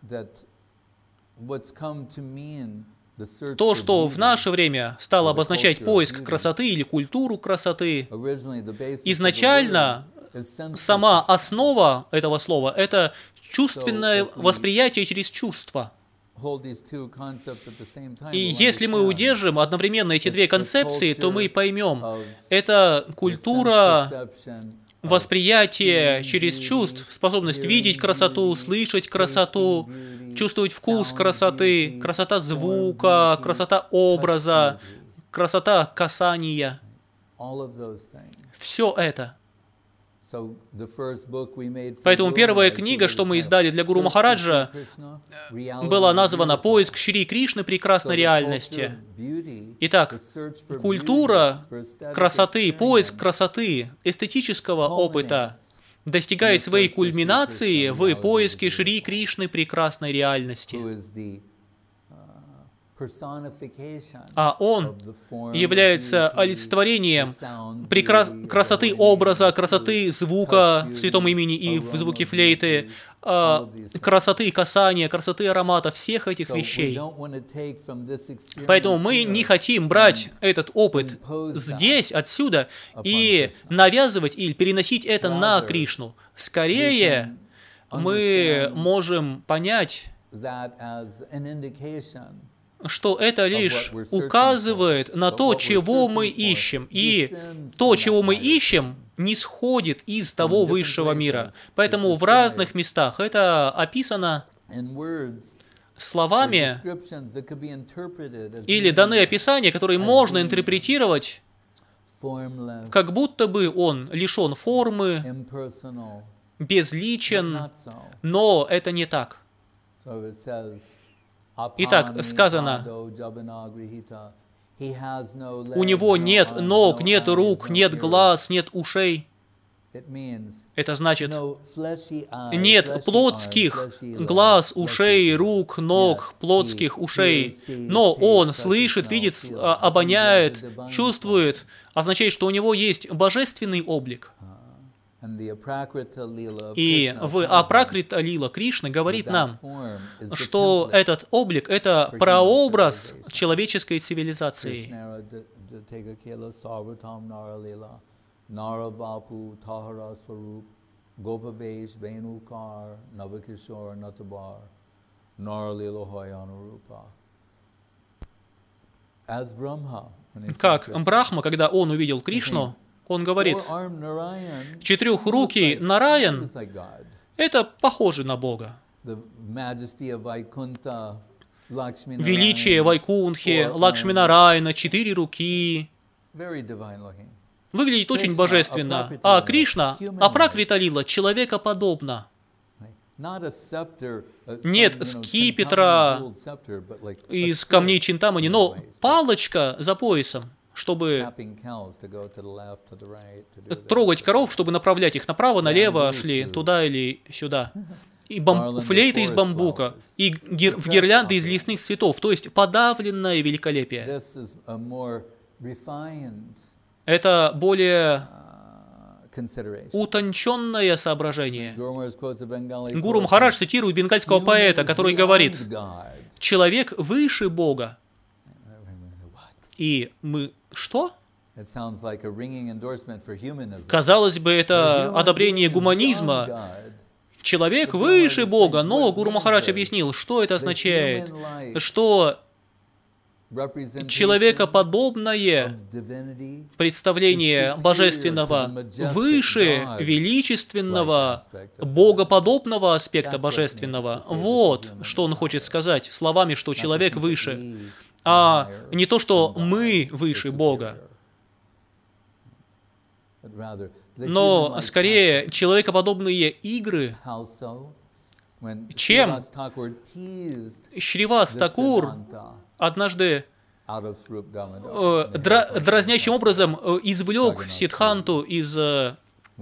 То, что в наше время стало обозначать поиск красоты или культуру красоты, изначально сама основа этого слова – это чувственное восприятие через чувства. И если мы удержим одновременно эти две концепции, то мы поймем, это культура восприятия через чувств, способность видеть красоту, слышать красоту, чувствовать вкус красоты, красота звука, красота образа, красота касания. Все это. Поэтому первая книга, что мы издали для Гуру Махараджа, была названа «Поиск Шри Кришны прекрасной реальности». Итак, культура красоты, поиск красоты, эстетического опыта достигает своей кульминации в поиске Шри Кришны прекрасной реальности. А он является олицетворением прекра- красоты образа, красоты звука в святом имени и в звуке флейты, красоты касания, красоты аромата, всех этих вещей. Поэтому мы не хотим брать этот опыт здесь, отсюда, и навязывать или переносить это на Кришну. Скорее, мы можем понять, что это лишь указывает на то, чего мы ищем. И то, чего мы ищем, не сходит из того высшего мира. Поэтому в разных местах это описано словами или даны описания, которые можно интерпретировать, как будто бы он лишен формы, безличен, но это не так. Итак, сказано, у него нет ног, нет рук, нет глаз, нет ушей. Это значит, нет плотских глаз, ушей, рук, ног, плотских ушей, но он слышит, видит, обоняет, чувствует, означает, что у него есть божественный облик. И в Апракрита Лила Кришна говорит нам, что этот облик – это прообраз человеческой цивилизации. Как Брахма, когда он увидел Кришну, он говорит, четырехрукий Нараян – это похоже на Бога. Величие Вайкунтхи, Лакшми-Нараяна, четыре руки. Выглядит очень божественно. А Кришна, Апракрита Лила, человекоподобно. Нет скипетра из камней Чинтамани, но палочка за поясом, чтобы трогать коров, чтобы направлять их направо, налево, шли туда или сюда. И бам... флейта из бамбука, и гир... в гирлянды из лесных цветов, то есть подавленное великолепие. Это более утонченное соображение. Гуру Махарадж цитирует бенгальского поэта, который говорит: «Человек выше Бога». И мы... Что? Казалось бы, это одобрение гуманизма. Человек выше Бога, но Гуру Махарадж объяснил, что это означает, что человекоподобное представление божественного выше величественного, богоподобного аспекта божественного. Вот, что он хочет сказать словами, что человек выше, а не то, что мы выше Бога. Но скорее человекоподобные игры. Чем Шривас Такур однажды э, дра, дразнящим образом э, извлек Сиддханту из э,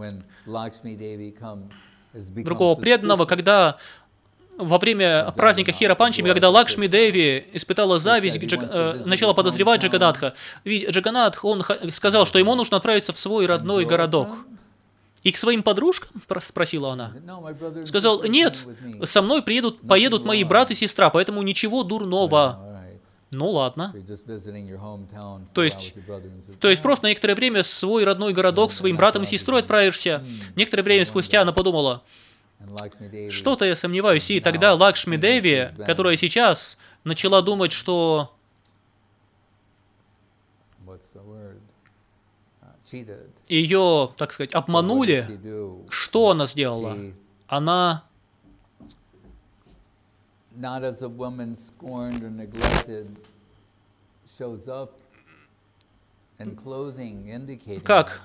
другого преданного, когда во время праздника Хира Панчами, когда Лакшми Деви испытала зависть, Джаг, э, начала подозревать Джаганатха, ведь Джаганатх, он сказал, что ему нужно отправиться в свой родной городок. И к своим подружкам, спросила она, сказал: нет, со мной приедут, поедут мои брат и сестра, поэтому ничего дурного. Ну ладно. То есть, то есть просто на некоторое время свой родной городок своим братом и сестрой отправишься. Некоторое время спустя она подумала: что-то я сомневаюсь. И тогда Лакшми Деви, которая сейчас начала думать, что ее, так сказать, обманули, что она сделала? Она как?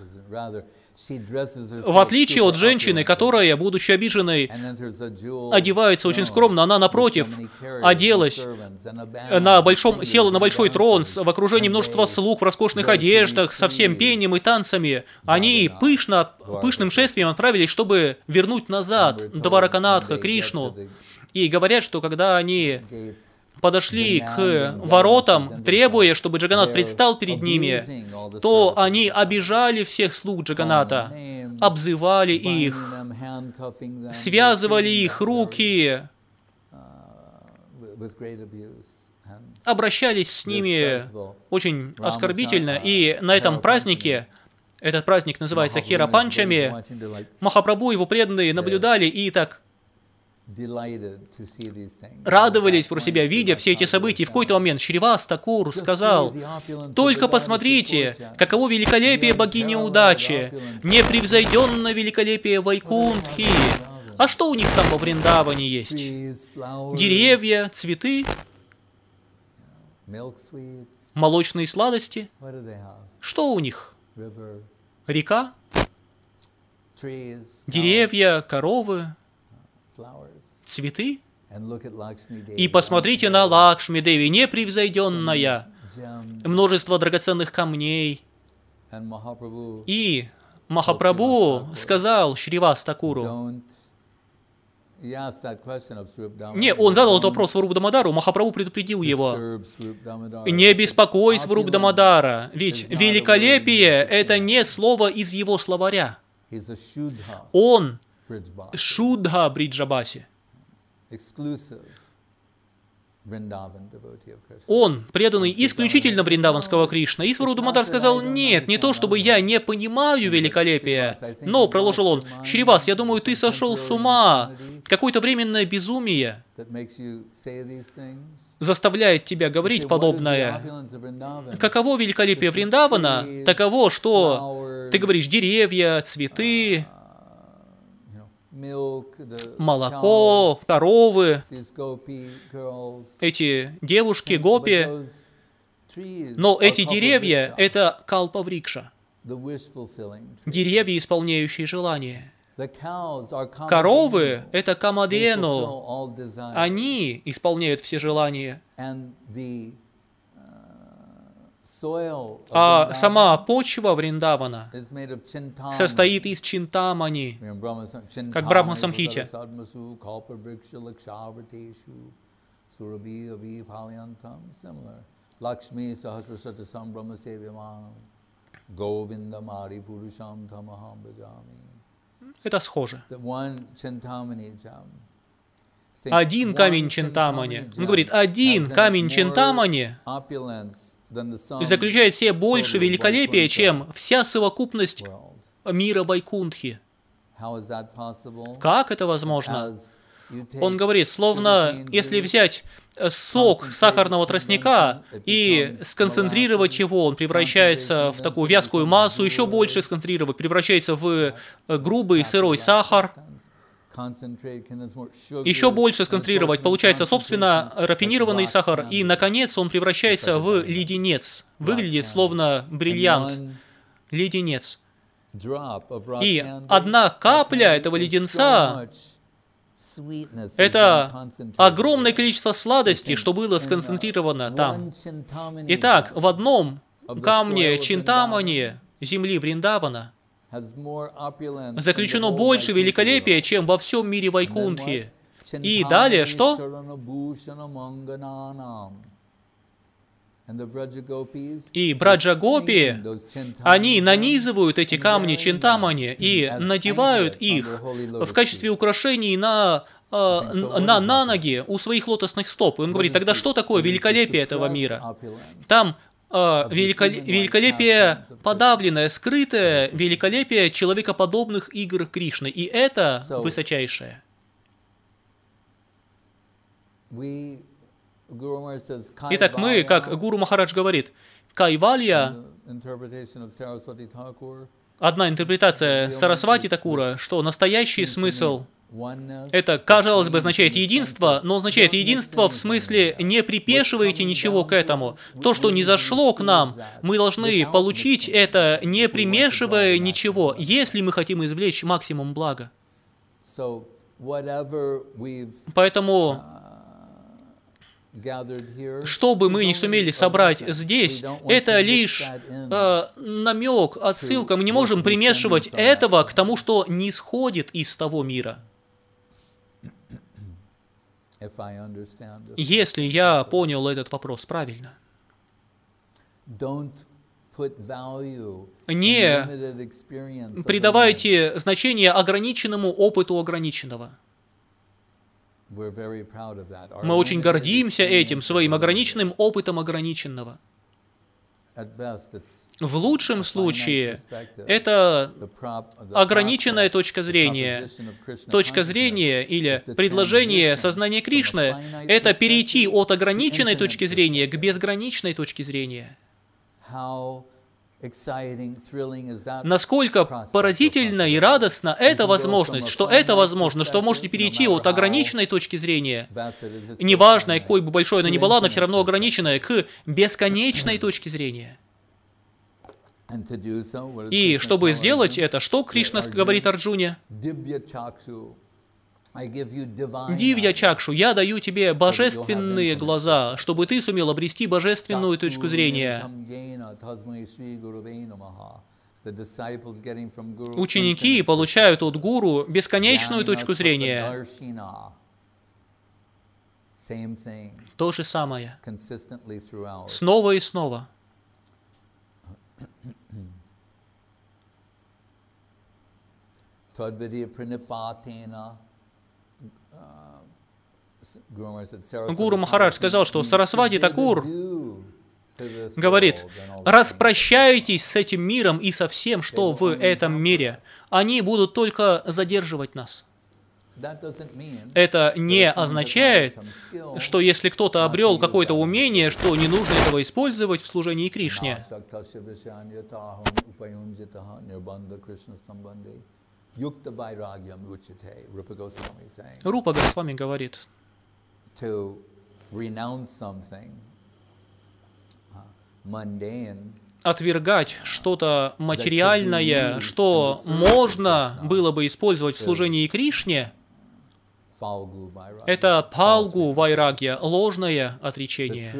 В отличие от женщины, которая, будучи обиженной, одевается очень скромно, она, напротив, оделась, на большом, села на большой трон в окружении множества слуг в роскошных одеждах, со всем пением и танцами. Они пышно, пышным шествием отправились, чтобы вернуть назад Двараканатха, Кришну. И говорят, что когда они подошли к воротам, требуя, чтобы Джаганат предстал перед ними, то они обижали всех слуг Джаганата, обзывали их, связывали их руки, обращались с ними очень оскорбительно. И на этом празднике, этот праздник называется Хира Панчами, Махапрабху и его преданные наблюдали и так радовались про себя, видя все эти события. И в какой-то момент Шривас Такур сказал: «Только посмотрите, каково великолепие богини удачи, непревзойденное великолепие Вайкунтхи. А что у них там во Вриндаване есть? Деревья, цветы, молочные сладости. Что у них? Река, деревья, коровы, цветы. И посмотрите на Лакшми Деви, непревзойденная, множество драгоценных камней». И Махапрабху сказал Шривас Такуру, не, он задал этот вопрос Сварупа Дамодару, Махапрабху предупредил его: «Не беспокой Сварупа Дамодара, ведь великолепие — это не слово из его словаря. Он Шудха Бриджабаси. Он преданный исключительно Вриндаванского Кришны». И Сварупа Дамодар сказал: «Нет, не то чтобы я не понимаю великолепия, но, продолжил он, Шривас, я думаю, ты сошел с ума. Какое-то временное безумие заставляет тебя говорить подобное. Каково великолепие Вриндавана? Таково, что ты говоришь деревья, цветы, молоко, коровы, эти девушки, гопи. Но эти деревья — это калпаврикша, деревья, исполняющие желания. Коровы — это камадену, они исполняют все желания. А сама почва Вриндавана состоит из чинтамани, как Брахма Самхите. Это схоже. Один камень Чинтамани. Он говорит, один камень Чинтамани заключает в себе больше великолепия, чем вся совокупность мира Вайкунтхи. Как это возможно? Он говорит, словно если взять сок сахарного тростника и сконцентрировать его, он превращается в такую вязкую массу, еще больше сконцентрировать, превращается в грубый сырой сахар, еще больше сконцентрировать, получается, собственно, рафинированный сахар, и, наконец, он превращается в леденец. Выглядит словно бриллиант. Леденец. И одна капля этого леденца — это огромное количество сладости, что было сконцентрировано там. Итак, в одном камне Чинтамани, земли Вриндавана, заключено больше великолепия, чем во всем мире Вайкунтхи. И далее что? И Браджа-гопи, они нанизывают эти камни Чинтамани и надевают их в качестве украшений на, на, на ноги у своих лотосных стоп. И он говорит, тогда что такое великолепие этого мира? Там великолепие подавленное, скрытое великолепие человекоподобных игр Кришны. И это высочайшее. Итак, мы, как Гуру Махарадж говорит, Кайвалья, одна интерпретация Сарасвати Такура, что настоящий смысл это, казалось бы, означает единство, но означает единство в смысле не припешивайте ничего к этому. То, что не зашло к нам, мы должны получить это, не примешивая ничего, если мы хотим извлечь максимум блага. Поэтому, что бы мы ни сумели собрать здесь, это лишь э, намек, отсылка. Мы не можем примешивать этого к тому, что не сходит из того мира. Если я понял этот вопрос правильно, не придавайте значение ограниченному опыту ограниченного. Мы очень гордимся этим, своим ограниченным опытом ограниченного. В лучшем случае это ограниченная точка зрения. Точка зрения или предложение сознания Кришны — это перейти от ограниченной точки зрения к безграничной точке зрения. Насколько поразительно и радостно эта возможность, что это возможно, что вы можете перейти от ограниченной точки зрения, неважно, какой бы большой она ни была, но все равно ограниченная, к бесконечной точке зрения. И чтобы сделать это, что Кришна говорит Арджуне? Дивья Чакшу, я даю тебе божественные глаза, чтобы ты сумел обрести божественную точку зрения. Ученики получают от гуру бесконечную точку зрения. То же самое. Снова и снова. Гуру Махарадж сказал, что Сарасвати Такур говорит, распрощайтесь с этим миром и со всем, что в этом мире. Они будут только задерживать нас. Это не означает, что если кто-то обрел какое-то умение, что не нужно этого использовать в служении Кришне. Рупа Госвами говорит, отвергать что-то материальное, что можно было бы использовать в служении Кришне, это палгу вайрагья, ложное отречение.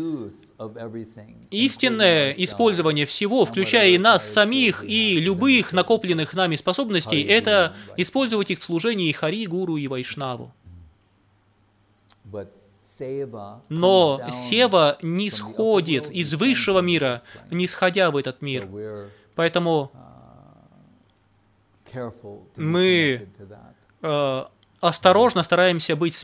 Истинное использование всего, включая и нас самих, и любых накопленных нами способностей, это использовать их в служении Хари, Гуру и Вайшнаву. Но сева не сходит из высшего мира, не сходя в этот мир. Поэтому мы э, осторожно стараемся быть